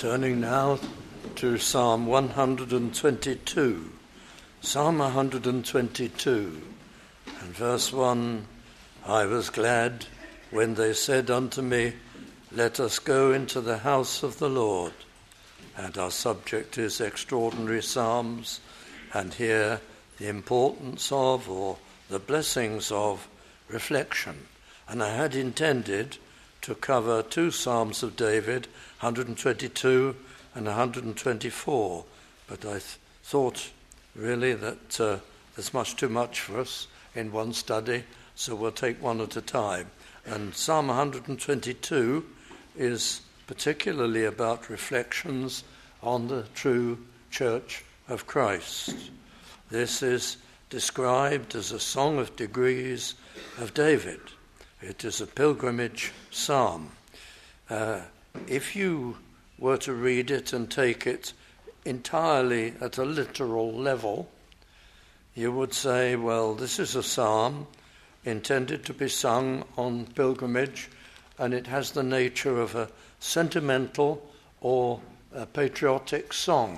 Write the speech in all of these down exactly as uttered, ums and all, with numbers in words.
Turning now to Psalm one hundred twenty-two. Psalm one hundred twenty-two, and verse one, I was glad when they said unto me, let us go into the house of the Lord. And our subject is extraordinary psalms, and here the importance of, or the blessings of, reflection. And I had intended to cover two Psalms of David, one hundred twenty-two and one hundred twenty-four, but I th- thought really that uh, there's much too much for us in one study, so we'll take one at a time. And Psalm one hundred twenty-two is particularly about reflections on the true Church of Christ. This is described as a song of degrees of David. It is a pilgrimage psalm. Uh, if you were to read it and take it entirely at a literal level, you would say, well, this is a psalm intended to be sung on pilgrimage, and it has the nature of a sentimental or a patriotic song.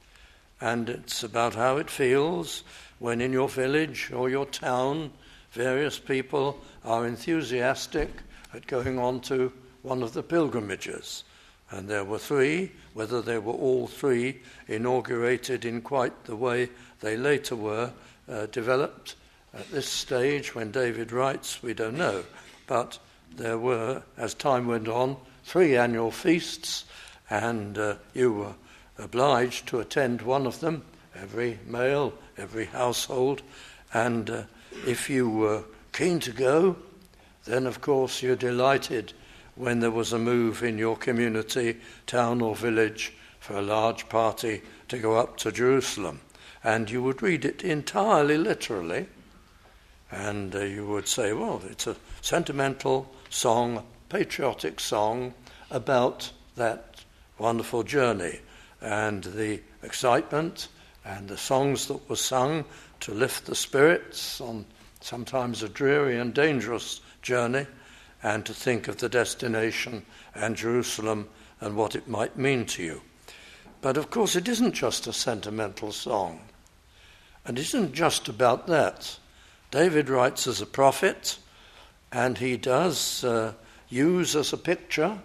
And it's about how it feels when in your village or your town various people are enthusiastic at going on to one of the pilgrimages. And there were three, whether they were all three inaugurated in quite the way they later were uh, developed at this stage when David writes, we don't know. But there were, as time went on, three annual feasts, and uh, you were obliged to attend one of them, every male, every household, and uh, if you were keen to go, then of course you're delighted when there was a move in your community, town or village for a large party to go up to Jerusalem. And you would read it entirely literally, and uh, you would say, well, it's a sentimental song, patriotic song about that wonderful journey and the excitement and the songs that were sung to lift the spirits on sometimes a dreary and dangerous journey, and to think of the destination and Jerusalem and what it might mean to you. But of course it isn't just a sentimental song, and it isn't just about that. David writes as a prophet, and he does uh, use as a picture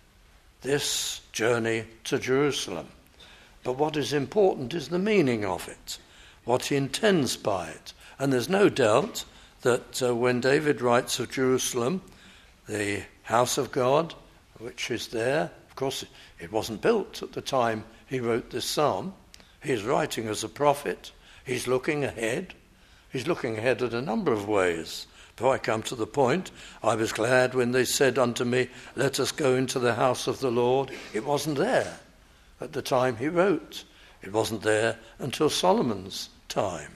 this journey to Jerusalem. But what is important is the meaning of it, what he intends by it. And there's no doubt that uh, when David writes of Jerusalem, the house of God, which is there, of course it wasn't built at the time he wrote this psalm. He's writing as a prophet. He's looking ahead. He's looking ahead at a number of ways. Before I come to the point, I was glad when they said unto me, let us go into the house of the Lord. It wasn't there at the time he wrote. It wasn't there until Solomon's time.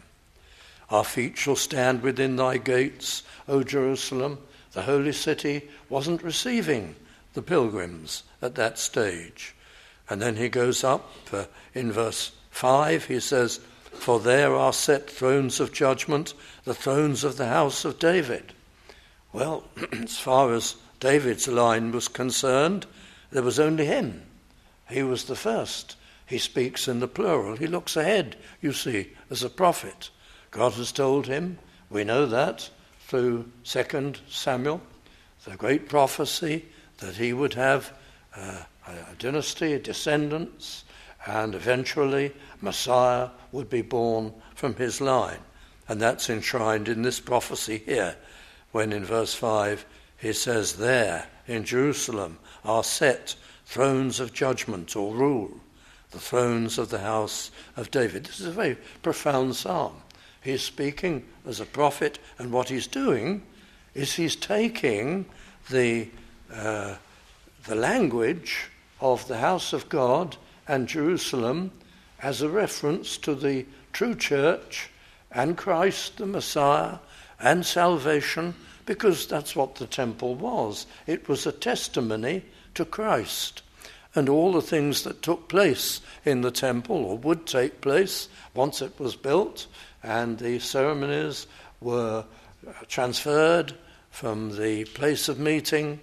Our feet shall stand within thy gates, O Jerusalem. The holy city wasn't receiving the pilgrims at that stage. And then he goes up uh, in verse five, he says, for there are set thrones of judgment, the thrones of the house of David. Well, as far as David's line was concerned, there was only him. He was the first. He speaks in the plural. He looks ahead, you see, as a prophet. God has told him, we know that, through Second Samuel, the great prophecy that he would have uh, a dynasty, descendants, and eventually Messiah would be born from his line. And that's enshrined in this prophecy here, when in verse five he says, there in Jerusalem are set thrones of judgment or rule, the thrones of the house of David. This is a very profound psalm. He's speaking as a prophet, and what he's doing is he's taking the uh, the language of the house of God and Jerusalem as a reference to the true church and Christ the Messiah and salvation, because that's what the temple was. It was a testimony to Christ and all the things that took place in the temple, or would take place once it was built, and the ceremonies were transferred from the place of meeting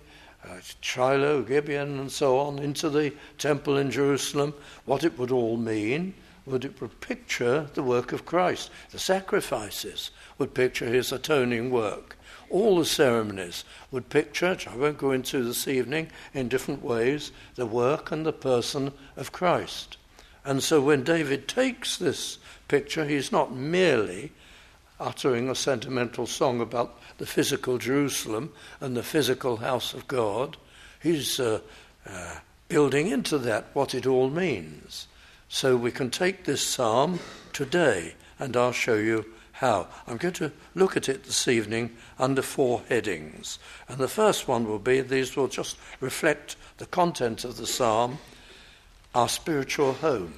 uh, Shiloh, Gibeon and so on, into the temple in Jerusalem, what it would all mean, would it would picture the work of Christ. The sacrifices would picture his atoning work. All the ceremonies would picture, which I won't go into this evening, in different ways, the work and the person of Christ. And so when David takes this picture, he's not merely uttering a sentimental song about the physical Jerusalem and the physical house of God. He's uh, uh, building into that what it all means. So we can take this psalm today, and I'll show you how. I'm going to look at it this evening under four headings. And the first one will be, these will just reflect the content of the psalm, our spiritual home.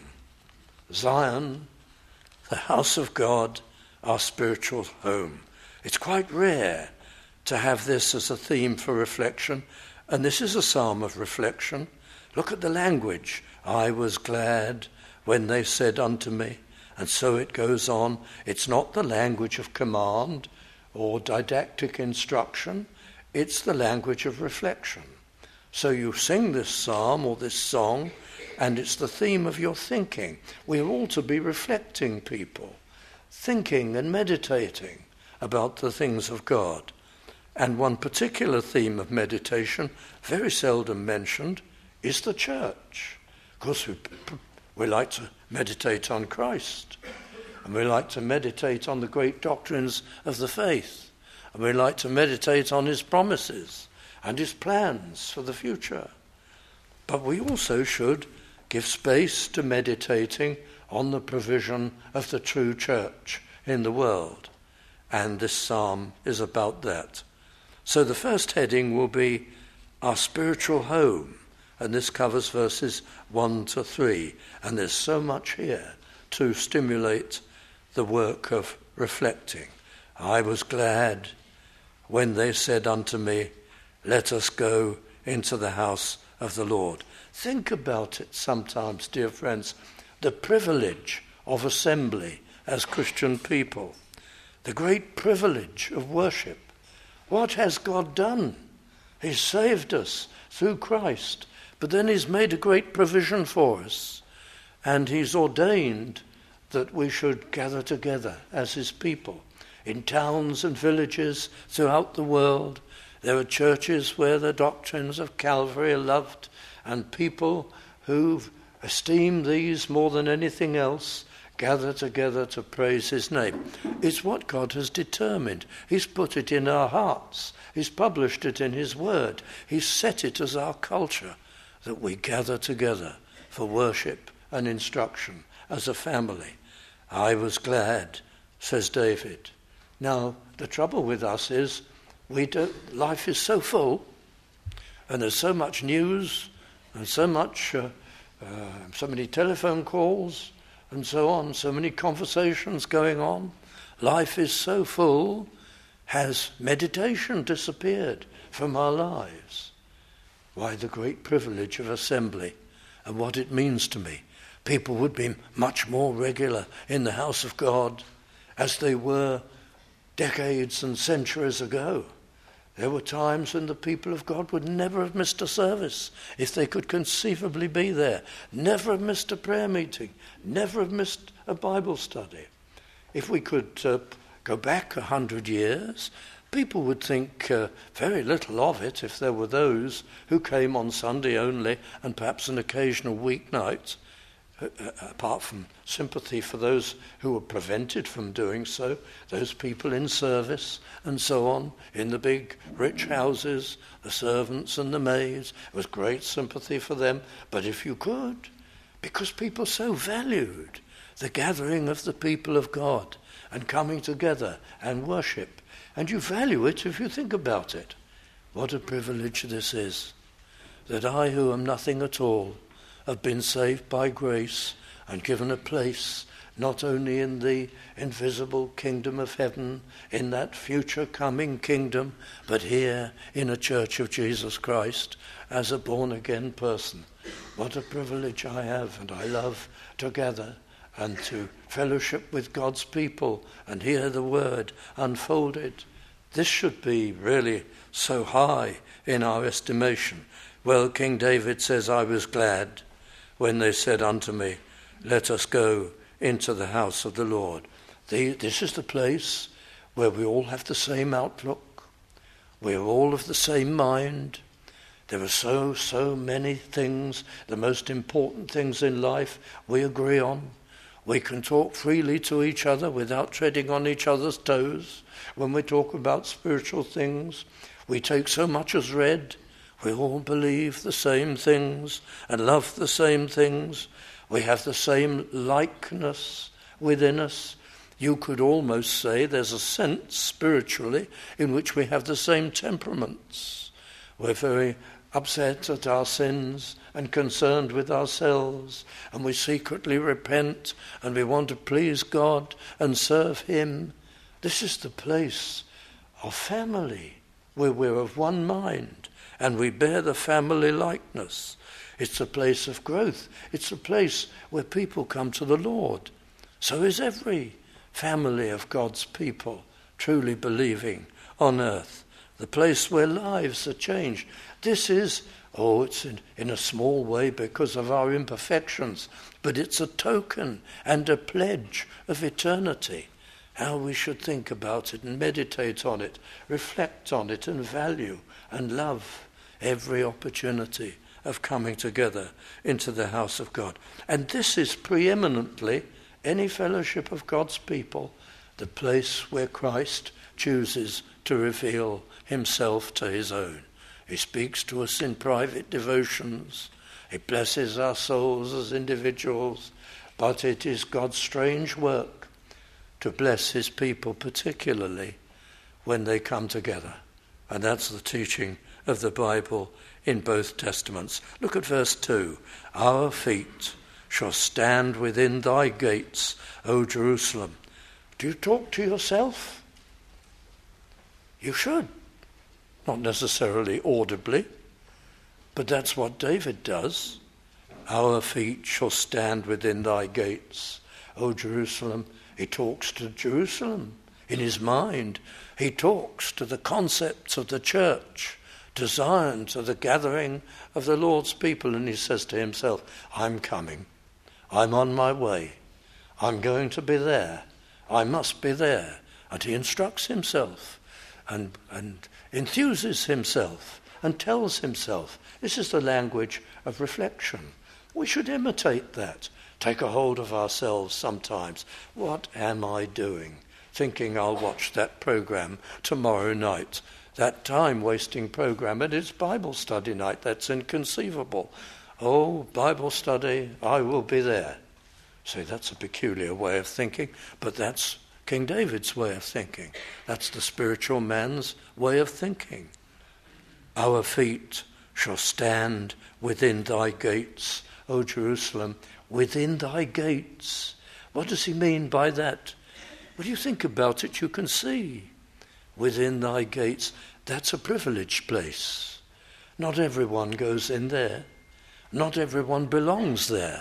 Zion, the house of God, our spiritual home. It's quite rare to have this as a theme for reflection, and this is a psalm of reflection. Look at the language. I was glad when they said unto me, and so it goes on. It's not the language of command or didactic instruction, it's the language of reflection. So you sing this psalm or this song, and it's the theme of your thinking. We're all to be reflecting people, thinking and meditating about the things of God. And one particular theme of meditation, very seldom mentioned, is the church. Of course, we, we like to meditate on Christ, and we like to meditate on the great doctrines of the faith, and we like to meditate on his promises and his plans for the future. But we also should give space to meditating on the provision of the true church in the world. And this psalm is about that. So the first heading will be our spiritual home. And this covers verses one to three. And there's so much here to stimulate the work of reflecting. I was glad when they said unto me, let us go into the house of the Lord. Think about it sometimes, dear friends, the privilege of assembly as Christian people, the great privilege of worship. What has God done? He's saved us through Christ, but then he's made a great provision for us, and he's ordained that we should gather together as his people in towns and villages throughout the world. There are churches where the doctrines of Calvary are loved, and people who esteem these more than anything else gather together to praise his name. It's what God has determined. He's put it in our hearts. He's published it in his word. He's set it as our culture, that we gather together for worship and instruction as a family. I was glad, says David. Now, the trouble with us is we don't, life is so full, and there's so much news and so much, uh, uh, so many telephone calls and so on, so many conversations going on. Life is so full. Has meditation disappeared from our lives? Why, the great privilege of assembly and what it means to me. People would be much more regular in the house of God as they were decades and centuries ago. There were times when the people of God would never have missed a service if they could conceivably be there. Never have missed a prayer meeting. Never have missed a Bible study. If we could uh, go back a hundred years, people would think uh, very little of it if there were those who came on Sunday only and perhaps an occasional weeknight. Uh, apart from sympathy for those who were prevented from doing so, those people in service and so on, in the big rich houses, the servants and the maids, there was great sympathy for them. But if you could, because people so valued the gathering of the people of God and coming together and worship, and you value it if you think about it. What a privilege this is, that I who am nothing at all have been saved by grace and given a place not only in the invisible kingdom of heaven, in that future coming kingdom, but here in a church of Jesus Christ as a born-again person. What a privilege I have, and I love to gather and to fellowship with God's people and hear the word unfolded This should be really so high in our estimation. Well, King David says, I was glad when they said unto me, let us go into the house of the Lord. The, this is the place where we all have the same outlook. We're all of the same mind. There are so, so many things, the most important things in life we agree on. We can talk freely to each other without treading on each other's toes. When we talk about spiritual things, we take so much as read. We all believe the same things and love the same things. We have the same likeness within us. You could almost say there's a sense spiritually in which we have the same temperaments. We're very upset at our sins and concerned with ourselves, and we secretly repent and we want to please God and serve him. This is the place of family where we're of one mind and we bear the family likeness. It's a place of growth. It's a place where people come to the Lord. So is every family of God's people truly believing on earth. The place where lives are changed. This is, oh, it's in, in a small way because of our imperfections, but it's a token and a pledge of eternity. How we should think about it and meditate on it, reflect on it and value and love every opportunity of coming together into the house of God. And this is preeminently any fellowship of God's people, the place where Christ chooses to reveal himself to his own. He speaks to us in private devotions. He blesses our souls as individuals. But it is God's strange work to bless his people, particularly when they come together. And that's the teaching of the Bible in both Testaments. Look at verse two. Our feet shall stand within thy gates, O Jerusalem. Do you talk to yourself? You should. Not necessarily audibly, but that's what David does. Our feet shall stand within thy gates, O Jerusalem. He talks to Jerusalem in his mind. He talks to the concepts of the church, to Zion, to the gathering of the Lord's people, and he says to himself, I'm coming. I'm on my way. I'm going to be there. I must be there. And he instructs himself and, and enthuses himself and tells himself. This is the language of reflection. We should imitate that. Take a hold of ourselves sometimes. What am I doing? Thinking I'll watch that program tomorrow night. That time-wasting program, and it's Bible study night. That's inconceivable. Oh, Bible study, I will be there. See, that's a peculiar way of thinking, but that's King David's way of thinking. That's the spiritual man's way of thinking. Our feet shall stand within thy gates, O Jerusalem, within thy gates. What does he mean by that? When you think about it, you can see. Within thy gates, that's a privileged place. Not everyone goes in there. Not everyone belongs there.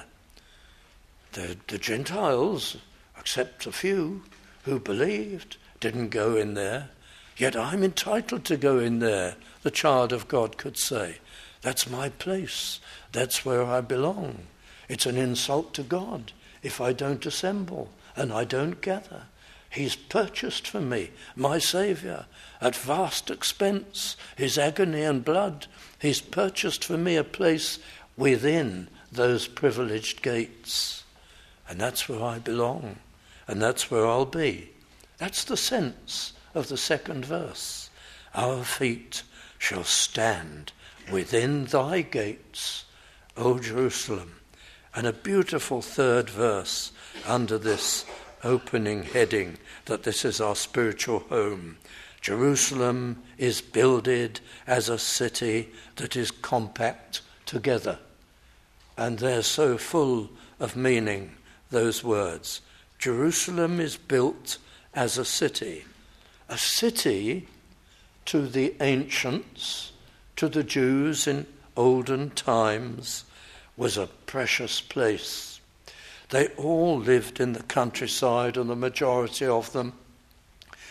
The, the Gentiles, except a few who believed, didn't go in there. Yet I'm entitled to go in there, the child of God could say. That's my place. That's where I belong. It's an insult to God if I don't assemble and I don't gather. He's purchased for me, my Saviour, at vast expense, his agony and blood. He's purchased for me a place within those privileged gates. And that's where I belong, and that's where I'll be. That's the sense of the second verse. Our feet shall stand within thy gates, O Jerusalem. And a beautiful third verse under this opening heading that this is our spiritual home. Jerusalem is builded as a city that is compact together. And they're so full of meaning, those words. Jerusalem is built as a city. A city to the ancients, to the Jews in olden times, was a precious place. They all lived in the countryside, and the majority of them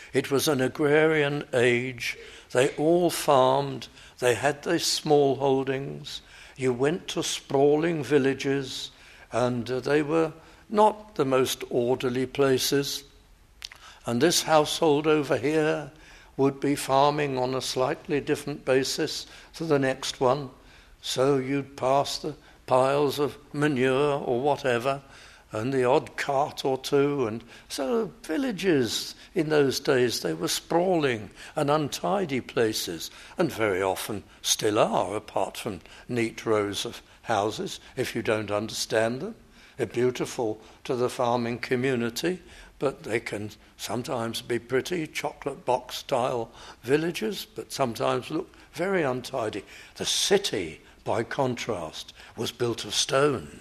It was an agrarian age. They all farmed. They had their small holdings. You went to sprawling villages, and uh, they were not the most orderly places. And this household over here would be farming on a slightly different basis to the next one. So you'd pass the piles of manure or whatever, and the odd cart or two. And so villages in those days, they were sprawling and untidy places, and very often still are, apart from neat rows of houses, if you don't understand them. They're beautiful to the farming community, but they can sometimes be pretty chocolate box style villages, but sometimes look very untidy. The city, by contrast, was built of stone,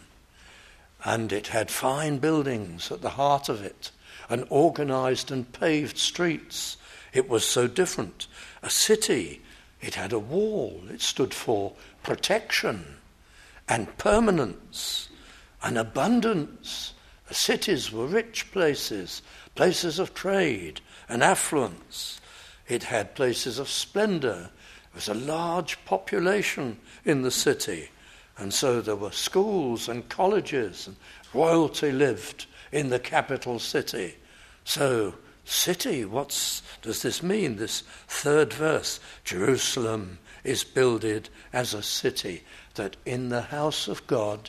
and it had fine buildings at the heart of it, and organised and paved streets. It was so different. A city, it had a wall. It stood for protection and permanence and abundance. The cities were rich places, places of trade and affluence. It had places of splendour. There was a large population in the city, and so there were schools and colleges, and royalty lived in the capital city. So, city, what does this mean? This third verse, Jerusalem is builded as a city, that in the house of God,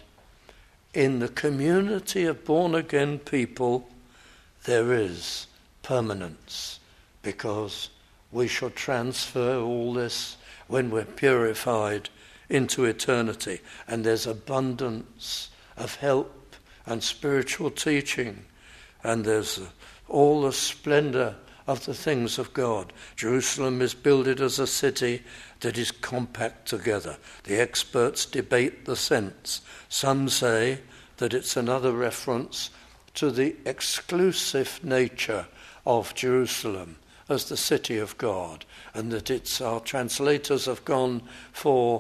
in the community of born-again people, there is permanence, because we shall transfer all this when we're purified into eternity, and there's abundance of help and spiritual teaching, and there's all the splendour of the things of God. Jerusalem is builded as a city that is compact together. The experts debate the sense. Some say that it's another reference to the exclusive nature of Jerusalem as the city of God, and that it's, our translators have gone for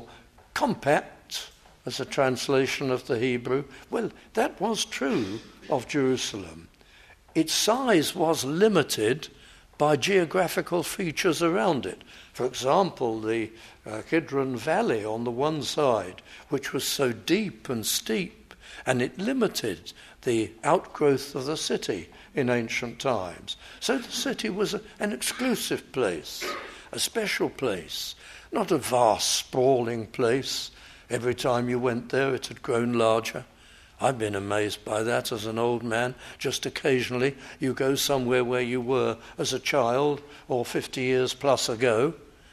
compact as a translation of the Hebrew. Well, that was true of Jerusalem. Its size was limited by geographical features around it. For example, the uh, Kidron Valley on the one side, which was so deep and steep, and it limited the outgrowth of the city in ancient times. So the city was a, an exclusive place, a special place, not a vast, sprawling place. Every time you went there, it had grown larger. I've been amazed by that as an old man. Just occasionally you go somewhere where you were as a child or fifty years plus ago,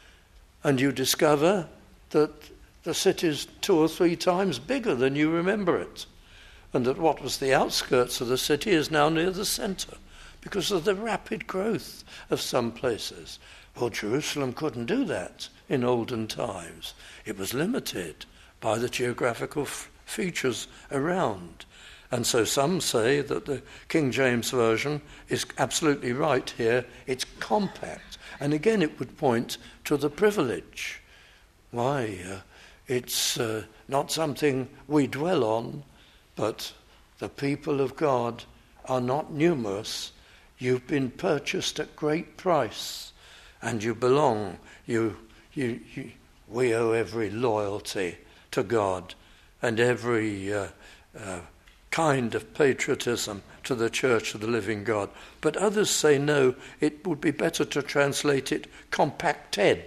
and you discover that the city's two or three times bigger than you remember it, and that what was the outskirts of the city is now near the centre because of the rapid growth of some places. Well, Jerusalem couldn't do that in olden times. It was limited by the geographical f- features around. And so some say that the King James Version is absolutely right here. It's compact. And again, it would point to the privilege. Why? Uh, it's uh, not something we dwell on, but the people of God are not numerous. You've been purchased at great price, and you belong. You, you, you, we owe every loyalty to God and every uh, uh, kind of patriotism to the Church of the living God. But others say no, it would be better to translate it compacted,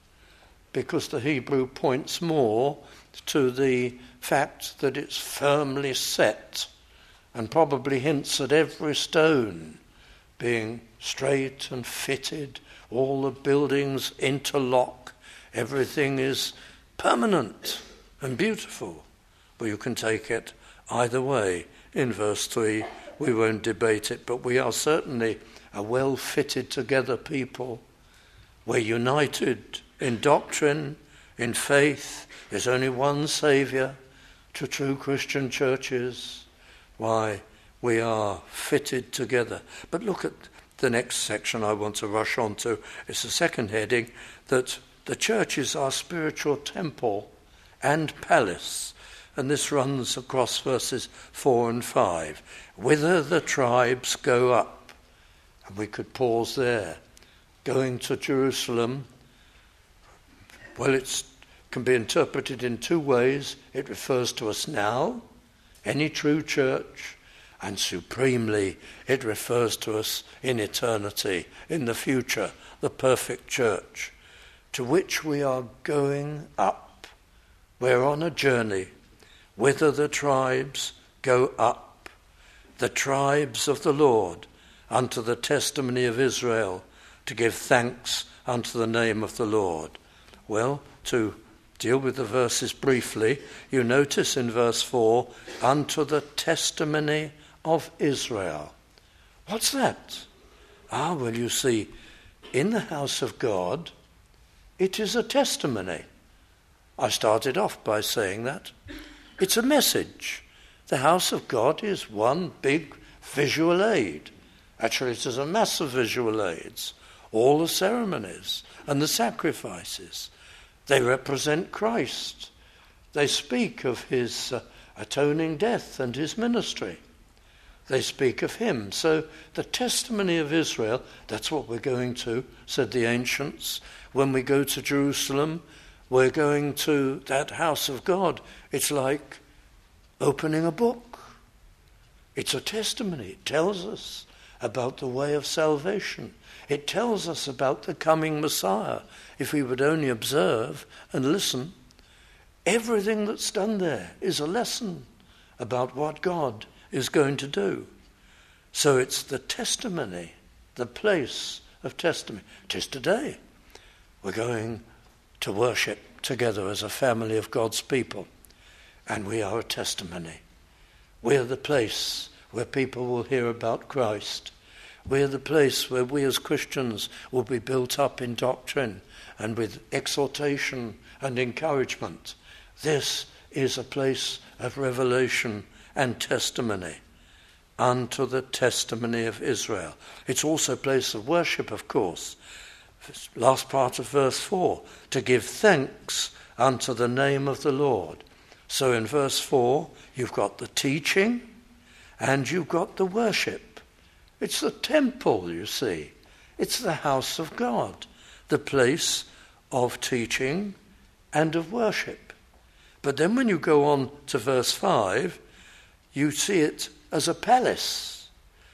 because the Hebrew points more to the fact that it's firmly set, and probably hints at every stone being straight and fitted, all the buildings interlock, everything is permanent and beautiful. But you can take it either way. In verse three, we won't debate it, but we are certainly a well-fitted together people. We're united in doctrine, in faith. There's only one Saviour to true Christian churches. Why? We are fitted together. But look at the next section I want to rush on to. It's the second heading, that the church is our spiritual temple and palace. And this runs across verses four and five. Whither the tribes go up. And we could pause there going to Jerusalem, well, it can be interpreted in two ways. It refers to us now, any true church, and supremely it refers to us in eternity, in the future, the perfect church, to which we are going up. We're on a journey, whither the tribes go up, the tribes of the Lord, unto the testimony of Israel, to give thanks unto the name of the Lord. Well, to deal with the verses briefly, you notice in verse four, unto the testimony of Israel. What's that? Ah, well, you see, in the house of God, it is a testimony. I started off by saying that. It's a message. The house of God is one big visual aid. Actually, it is a mass of visual aids. All the ceremonies and the sacrifices, they represent Christ. They speak of his uh, atoning death and his ministry. They speak of him. So the testimony of Israel, that's what we're going to, said the ancients. When we go to Jerusalem, we're going to that house of God. It's like opening a book. It's a testimony. It tells us about the way of salvation. It tells us about the coming Messiah. If we would only observe and listen, everything that's done there is a lesson about what God is going to do. So it's the testimony, the place of testimony. It is today. We're going to worship together as a family of God's people, and we are a testimony. We're the place where people will hear about Christ. We're the place where we as Christians will be built up in doctrine and with exhortation and encouragement. This is a place of revelation and testimony unto the testimony of Israel. It's also a place of worship, of course. Last part of verse four, to give thanks unto the name of the Lord. So in verse four, you've got the teaching and you've got the worship. It's the temple, you see. It's the house of God, the place of teaching and of worship. But then when you go on to verse five, you see it as a palace.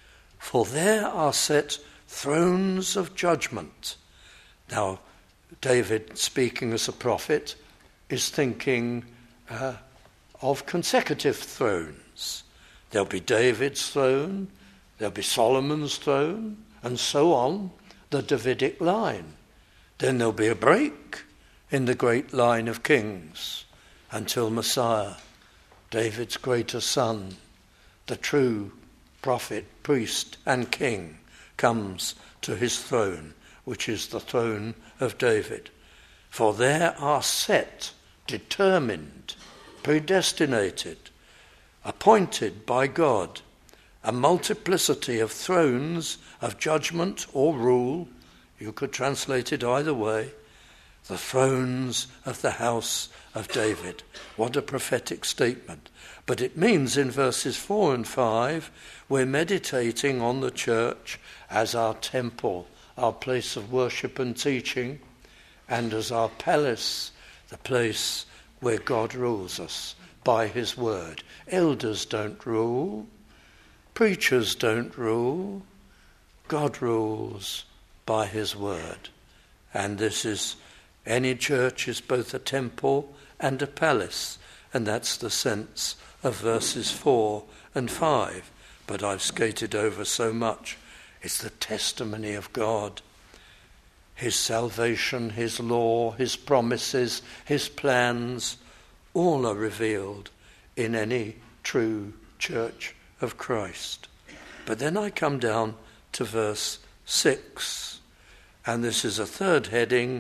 For there are set thrones of judgment. Now, David, speaking as a prophet, is thinking uh, of consecutive thrones. There'll be David's throne, there'll be Solomon's throne, and so on, the Davidic line. Then there'll be a break in the great line of kings until Messiah, David's greater son, the true prophet, priest, and king, comes to his throne, which is the throne of David. For there are set, determined, predestinated, appointed by God, a multiplicity of thrones of judgment or rule, you could translate it either way, the thrones of the house of David. What a prophetic statement. But it means in verses four and five, we're meditating on the church as our temple, our place of worship and teaching, and as our palace, the place where God rules us by his word. Elders don't rule. Preachers don't rule. God rules by his word. And this is, any church is both a temple and a palace. And that's the sense of verses four and five. But I've skated over so much. It's the testimony of God. His salvation, his law, his promises, his plans, all are revealed in any true church of Christ. But then I come down to verse six, and this is a third heading.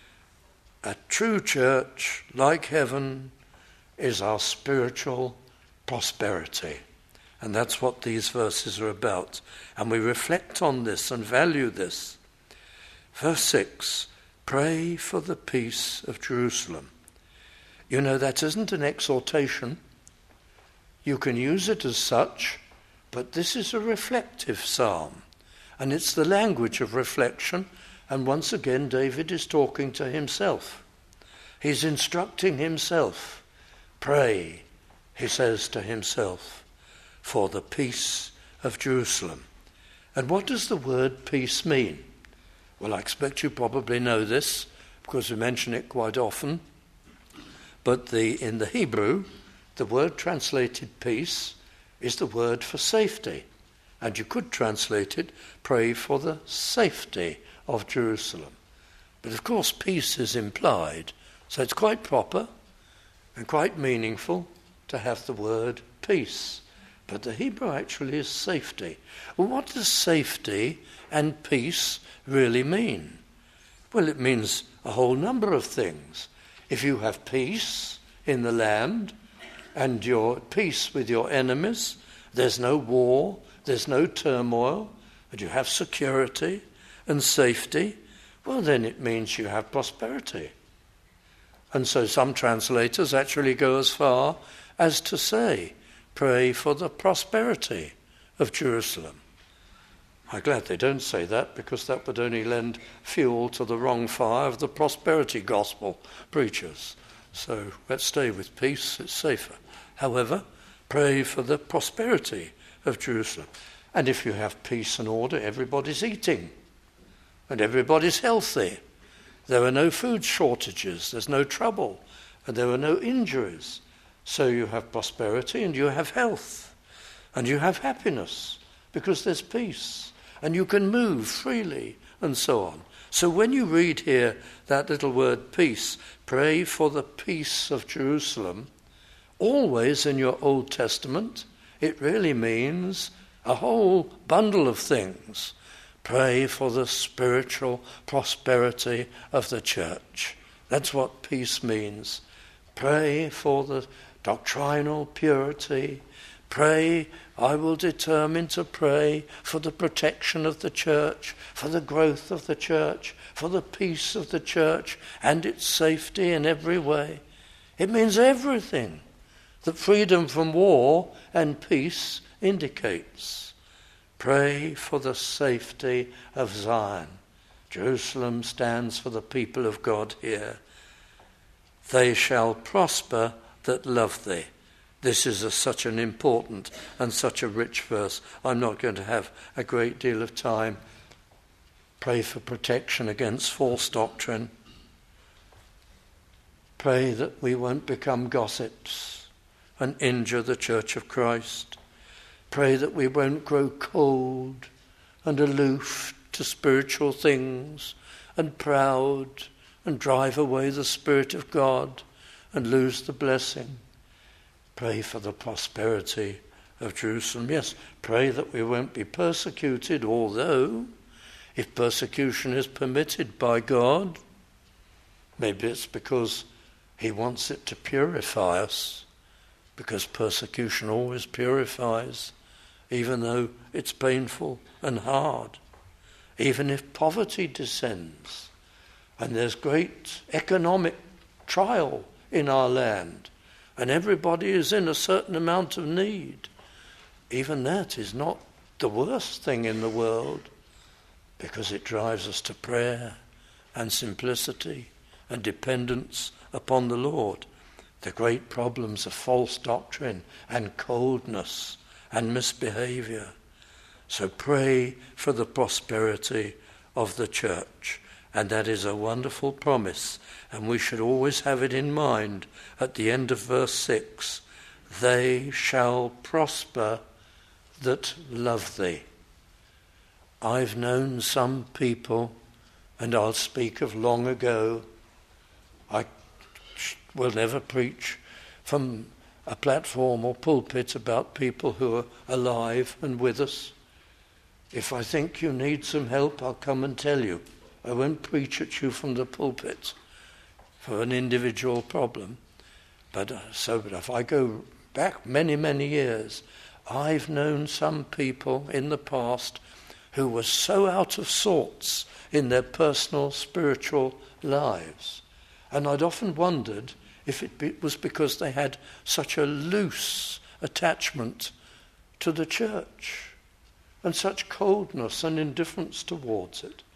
A true church, like heaven, is our spiritual prosperity. And that's what these verses are about. And we reflect on this and value this. Verse six, pray for the peace of Jerusalem. You know, that isn't an exhortation. You can use it as such, but this is a reflective psalm. And it's the language of reflection And once again, David is talking to himself. He's instructing himself. Pray, he says to himself, for the peace of Jerusalem. And what does the word peace mean? Well, I expect you probably know this because we mention it quite often. But the in the Hebrew, the word translated peace is the word for safety. And you could translate it, pray for the safety of Jerusalem. But of course peace is implied, so it's quite proper and quite meaningful to have the word peace. But the Hebrew actually is safety. Well, what does safety and peace really mean? Well, it means a whole number of things. If you have peace in the land and you're at peace with your enemies, there's no war, there's no turmoil, and you have security and safety, well, then it means you have prosperity. And so some translators actually go as far as to say, pray for the prosperity of Jerusalem. I'm glad they don't say that, because that would only lend fuel to the wrong fire of the prosperity gospel preachers. So let's stay with peace, it's safer. However, pray for the prosperity of Jerusalem. And if you have peace and order, everybody's eating and everybody's healthy. There are no food shortages, there's no trouble, and there are no injuries. So you have prosperity and you have health and you have happiness because there's peace and you can move freely and so on. So when you read here that little word peace, pray for the peace of Jerusalem, always in your Old Testament, it really means a whole bundle of things. Pray for the spiritual prosperity of the church. That's what peace means. Pray for the doctrinal purity. Pray, I will determine to pray for the protection of the church, for the growth of the church, for the peace of the church and its safety in every way. It means everything that freedom from war and peace indicates. Pray for the safety of Zion. Jerusalem stands for the people of God here. They shall prosper that love thee. This is a, such an important and such a rich verse. I'm not going to have a great deal of time. Pray for protection against false doctrine. Pray that we won't become gossips and injure the Church of Christ. Pray that we won't grow cold and aloof to spiritual things and proud and drive away the Spirit of God and lose the blessing. Pray for the prosperity of Jerusalem. Yes, pray that we won't be persecuted, although if persecution is permitted by God, maybe it's because he wants it to purify us, because persecution always purifies, even though it's painful and hard. Even if poverty descends and there's great economic trial in our land and everybody is in a certain amount of need, even that is not the worst thing in the world, because it drives us to prayer and simplicity and dependence upon the Lord. The great problems of false doctrine and coldness and misbehavior. So pray for the prosperity of the church. And that is a wonderful promise. And we should always have it in mind at the end of verse six. They shall prosper that love thee. I've known some people, and I'll speak of long ago. I will never preach from a platform or pulpit about people who are alive and with us. If I think you need some help, I'll come and tell you. I won't preach at you from the pulpit for an individual problem. But uh, so but if I go back many, many years, I've known some people in the past who were so out of sorts in their personal spiritual lives. And I'd often wondered if it be, was because they had such a loose attachment to the church and such coldness and indifference towards it.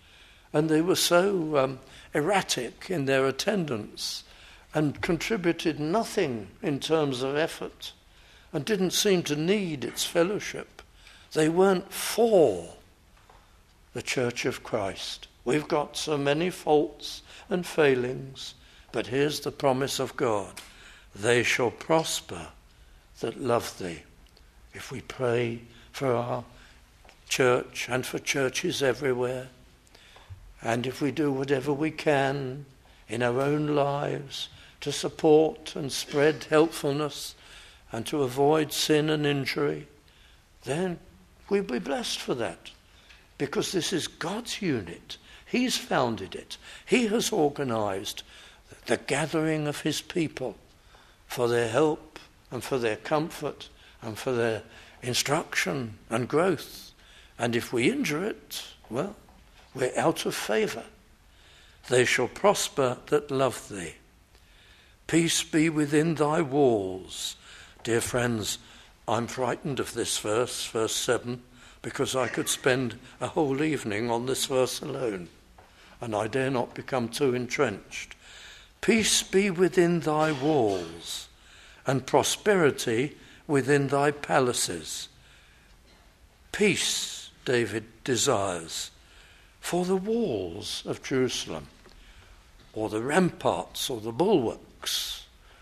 And they were so um, erratic in their attendance and contributed nothing in terms of effort and didn't seem to need its fellowship. They weren't for the Church of Christ. We've got so many faults and failings, but here's the promise of God. They shall prosper that love thee. If we pray for our church and for churches everywhere, and if we do whatever we can in our own lives to support and spread helpfulness and to avoid sin and injury, then we'll be blessed for that. Because this is God's unit. He's founded it. He has organized the gathering of his people for their help and for their comfort and for their instruction and growth. And if we injure it, well, we're out of favour. They shall prosper that love thee. Peace be within thy walls. Dear friends, I'm frightened of this verse, verse seven, because I could spend a whole evening on this verse alone, and I dare not become too entrenched. Peace be within thy walls, and prosperity within thy palaces. Peace, David desires, for the walls of Jerusalem, or the ramparts, or the bulwarks.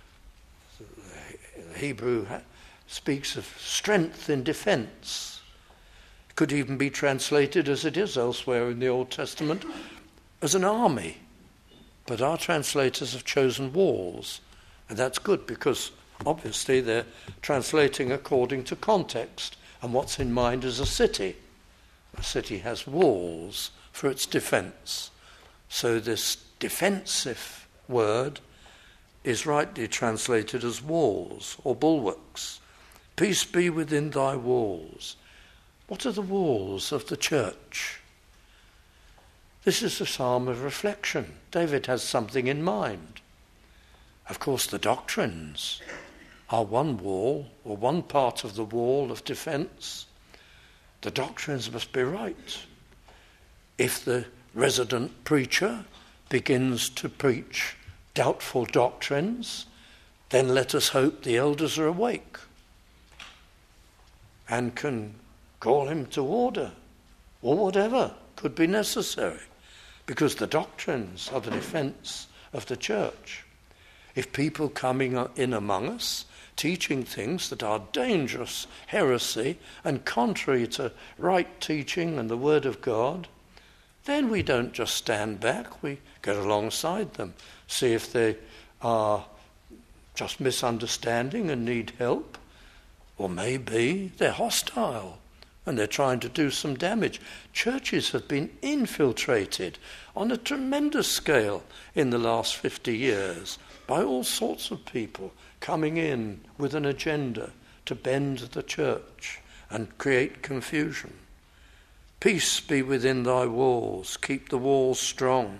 The Hebrew speaks of strength in defense. It could even be translated, as it is elsewhere in the Old Testament, as an army. But our translators have chosen walls, and that's good because obviously they're translating according to context, and what's in mind is a city. A city has walls for its defence. So this defensive word is rightly translated as walls or bulwarks. Peace be within thy walls. What are the walls of the church? This is a psalm of reflection. David has something in mind. Of course, the doctrines are one wall or one part of the wall of defence. The doctrines must be right. If the resident preacher begins to preach doubtful doctrines, then let us hope the elders are awake and can call him to order or whatever could be necessary, because the doctrines are the defence of the church. If people coming in among us teaching things that are dangerous heresy and contrary to right teaching and the word of God, then we don't just stand back, we get alongside them, see if they are just misunderstanding and need help, or maybe they're hostile and they're trying to do some damage. Churches have been infiltrated on a tremendous scale in the last fifty years by all sorts of people coming in with an agenda to bend the church and create confusion. Peace be within thy walls, keep the walls strong.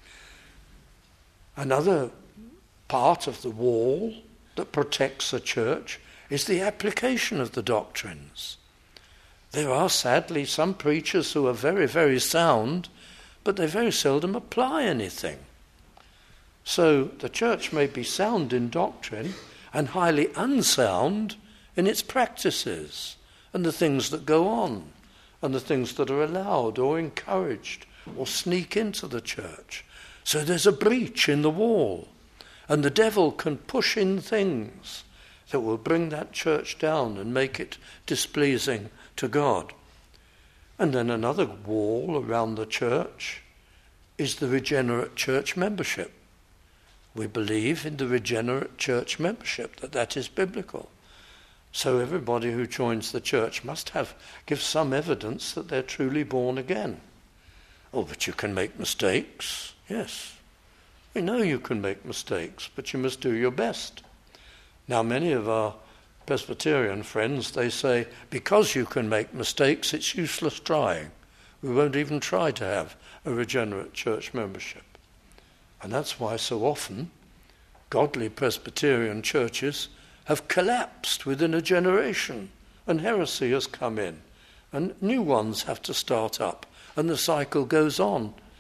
Another part of the wall that protects a church is the application of the doctrines. There are sadly some preachers who are very, very sound, but they very seldom apply anything. So the church may be sound in doctrine and highly unsound in its practices and the things that go on and the things that are allowed or encouraged or sneak into the church. So there's a breach in the wall, and the devil can push in things that will bring that church down and make it displeasing to God. And then another wall around the church is the regenerate church membership. We believe in the regenerate church membership, that that is biblical. So everybody who joins the church must have give some evidence that they're truly born again. Oh, but you can make mistakes. Yes, we know you can make mistakes, but you must do your best. Now, many of our Presbyterian friends, they say, because you can make mistakes, it's useless trying. We won't even try to have a regenerate church membership. And that's why so often godly Presbyterian churches have collapsed within a generation, and heresy has come in, and new ones have to start up, and the cycle goes on.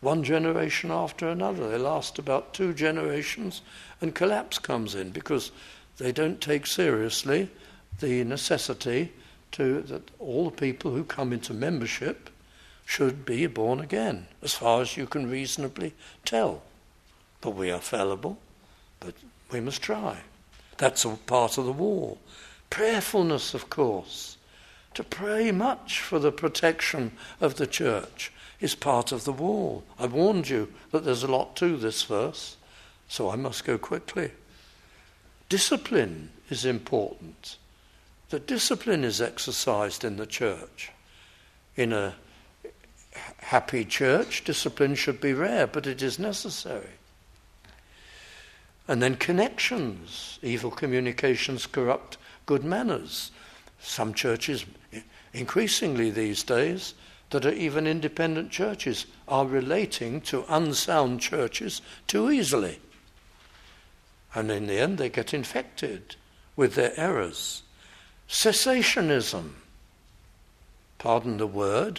one generation after another. They last about two generations and collapse comes in because they don't take seriously the necessity to that all the people who come into membership should be born again, as far as you can reasonably tell. But we are fallible, but we must try. That's a part of the wall. Prayerfulness, of course. To pray much for the protection of the church is part of the wall. I warned you that there's a lot to this verse, so I must go quickly. Discipline is important. That discipline is exercised in the church. In a happy church, discipline should be rare, but it is necessary. And then connections. Evil communications corrupt good manners. Some churches, increasingly these days, that are even independent churches, are relating to unsound churches too easily. And in the end, they get infected with their errors. Cessationism, pardon the word,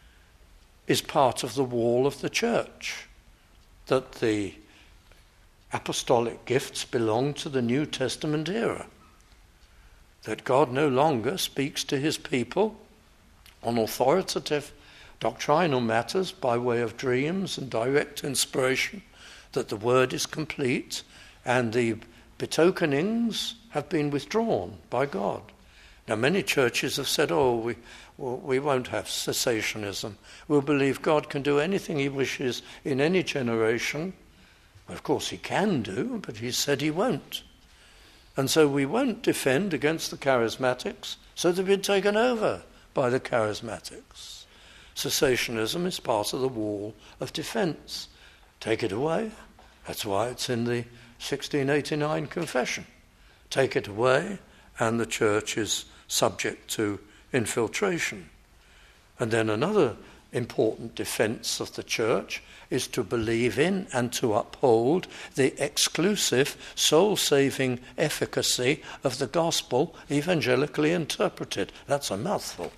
is part of the wall of the church, that the apostolic gifts belong to the New Testament era, that God no longer speaks to his people on authoritative doctrinal matters by way of dreams and direct inspiration, that the word is complete and the betokenings have been withdrawn by God. Now, many churches have said, oh, we, well, we won't have cessationism. We'll believe God can do anything he wishes in any generation. Of course, he can do, but he said he won't. And so we won't defend against the charismatics, so they've been taken over by the charismatics. Cessationism is part of the wall of defence. Take it away. That's why it's in the sixteen eighty-nine Confession. Take it away, and the church is subject to infiltration. And then another important defence of the church is to believe in and to uphold the exclusive soul-saving efficacy of the gospel evangelically interpreted. That's a mouthful,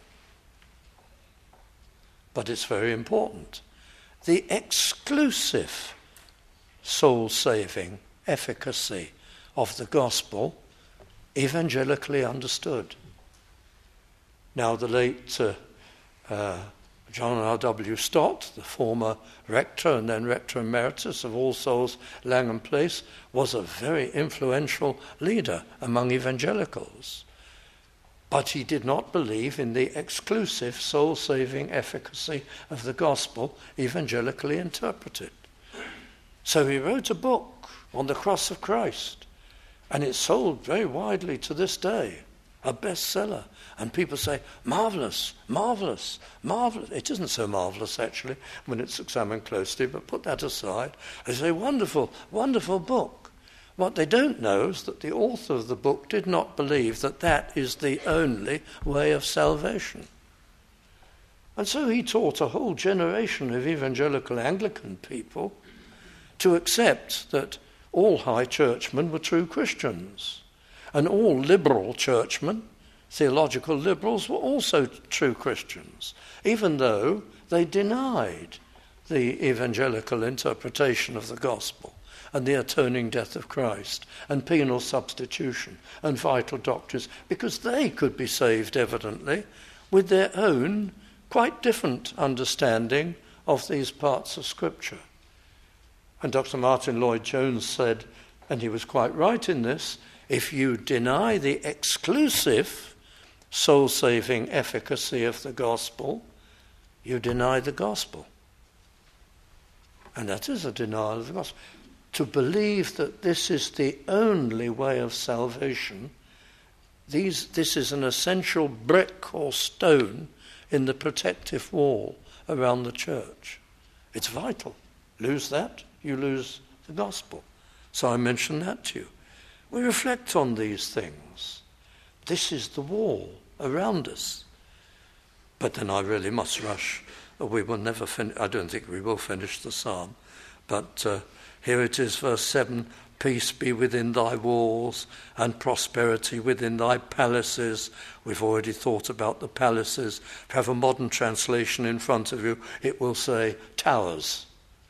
but it's very important. The exclusive soul-saving efficacy of the gospel evangelically understood. Now, the late uh, uh, John R W Stott, the former rector and then rector emeritus of All Souls Langham Place, was a very influential leader among evangelicals. But he did not believe in the exclusive soul-saving efficacy of the gospel evangelically interpreted. So he wrote a book on the cross of Christ, and it's sold very widely to this day, a bestseller. And people say, marvellous, marvellous, marvellous. It isn't so marvellous, actually, when it's examined closely, but put that aside. They say, wonderful, wonderful book. What they don't know is that the author of the book did not believe that that is the only way of salvation. And so he taught a whole generation of evangelical Anglican people to accept that all high churchmen were true Christians, and all liberal churchmen, theological liberals, were also true Christians, even though they denied the evangelical interpretation of the gospel and the atoning death of Christ and penal substitution and vital doctrines, because they could be saved, evidently, with their own quite different understanding of these parts of Scripture. And Doctor Martin Lloyd-Jones said, and he was quite right in this, if you deny the exclusive soul-saving efficacy of the gospel, you deny the gospel. And that is a denial of the gospel. To believe that this is the only way of salvation, these, this is an essential brick or stone in the protective wall around the church. It's vital. Lose that, you lose the gospel. So I mention that to you. We reflect on these things. This is the wall around us. But then I really must rush. We will never finish. I don't think we will finish the psalm. But uh, here it is, verse seven. Peace be within thy walls and prosperity within thy palaces. We've already thought about the palaces. If you have a modern translation in front of you, it will say towers.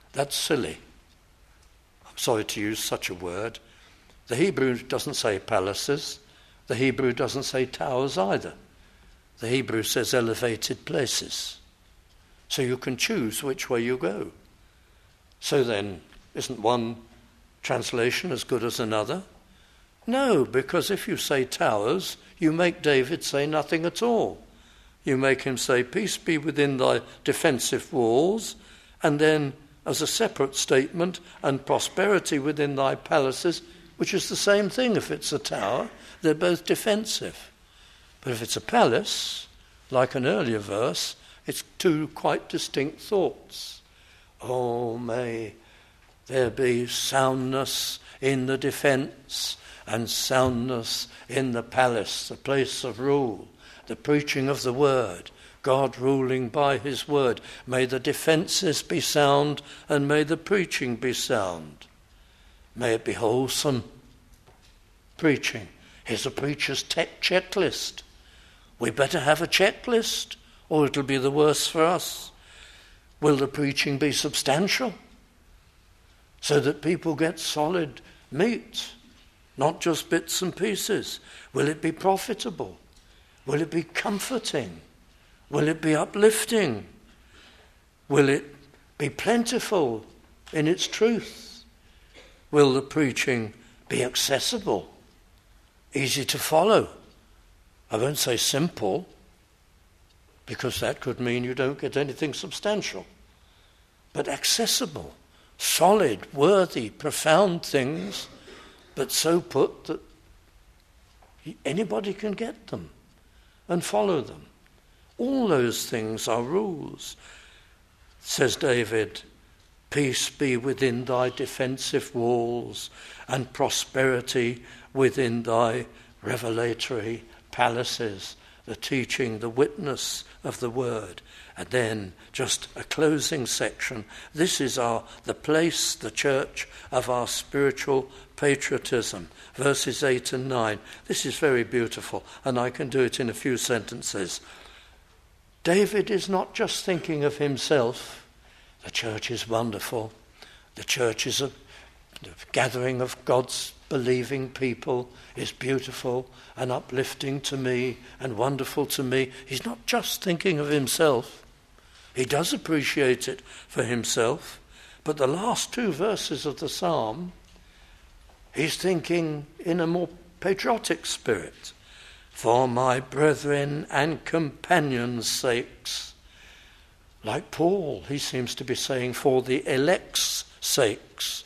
That's silly. I'm sorry to use such a word. The Hebrew doesn't say palaces. The Hebrew doesn't say towers either. The Hebrew says elevated places. So you can choose which way you go. So then, isn't one translation as good as another? No, because if you say towers, you make David say nothing at all. You make him say, peace be within thy defensive walls, and then as a separate statement, and prosperity within thy palaces, which is the same thing if it's a tower. They're both defensive. But if it's a palace, like an earlier verse, it's two quite distinct thoughts. Oh, may there be soundness in the defence and soundness in the palace, the place of rule, the preaching of the word, God ruling by his word. May the defences be sound and may the preaching be sound. May it be wholesome preaching. Here's a preacher's tech checklist. We better have a checklist or it'll be the worse for us. Will the preaching be substantial so that people get solid meat, not just bits and pieces? Will it be profitable? Will it be comforting? Will it be uplifting? Will it be plentiful in its truth? Will the preaching be accessible, easy to follow? I won't say simple, because that could mean you don't get anything substantial. But accessible, solid, worthy, profound things, but so put that anybody can get them and follow them. All those things are rules. Says David, peace be within thy defensive walls and prosperity within thy revelatory palaces, the teaching, the witness of the word. And then just a closing section. This is our the place, the church of our spiritual patriotism. Verses eight and nine. This is very beautiful, and I can do it in a few sentences. David is not just thinking of himself. The church is wonderful. The church is a the gathering of God's believing people is beautiful and uplifting to me and wonderful to me. He's not just thinking of himself. He does appreciate it for himself. But the last two verses of the psalm, he's thinking in a more patriotic spirit. For my brethren and companions' sakes. Like Paul, he seems to be saying, for the elect's sakes.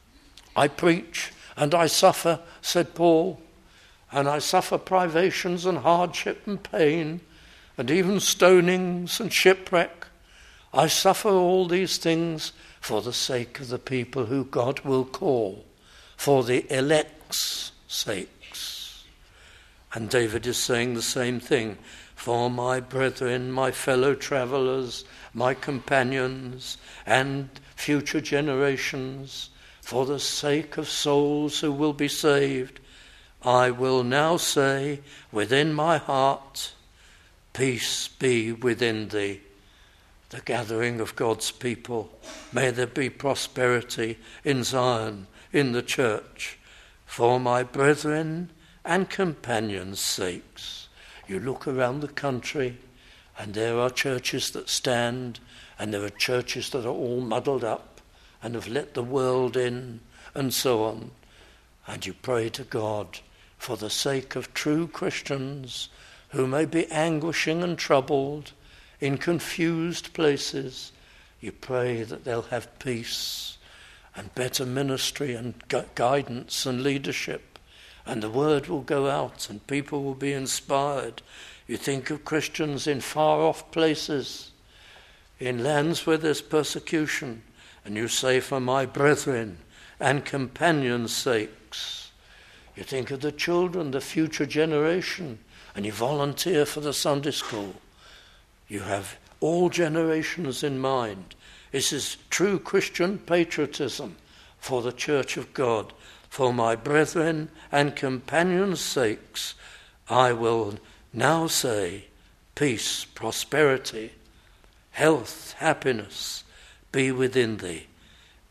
I preach and I suffer, said Paul, and I suffer privations and hardship and pain, and even stonings and shipwreck. I suffer all these things for the sake of the people who God will call, for the elect's sakes. And David is saying the same thing. For my brethren, my fellow travellers, my companions, and future generations, for the sake of souls who will be saved, I will now say within my heart, peace be within thee. The gathering of God's people, may there be prosperity in Zion, in the church, for my brethren and companions' sakes. You look around the country and there are churches that stand and there are churches that are all muddled up and have let the world in and so on. And you pray to God for the sake of true Christians who may be anguishing and troubled in confused places. You pray that they'll have peace and better ministry and gu- guidance and leadership, and the word will go out and people will be inspired. You think of Christians in far-off places, in lands where there's persecution, and you say, for my brethren and companions' sakes. You think of the children, the future generation, and you volunteer for the Sunday school. You have all generations in mind. This is true Christian patriotism for the Church of God. For my brethren and companions' sakes, I will now say, peace, prosperity, health, happiness be within thee.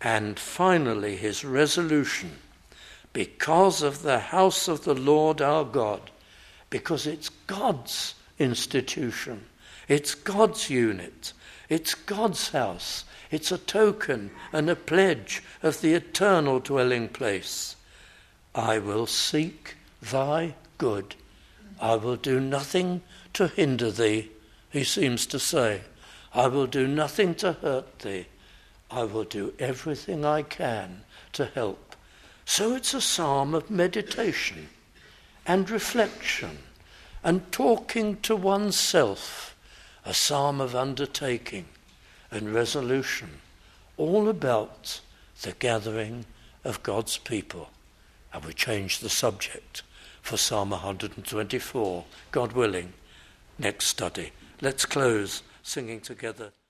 And finally, his resolution, because of the house of the Lord our God, because it's God's institution, it's God's unit, it's God's house, it's a token and a pledge of the eternal dwelling place. I will seek thy good. I will do nothing to hinder thee, he seems to say. I will do nothing to hurt thee. I will do everything I can to help. So it's a psalm of meditation and reflection and talking to oneself, a psalm of undertaking and resolution, all about the gathering of God's people. And we change the subject for Psalm one hundred twenty-four, God willing, next study. Let's close singing together.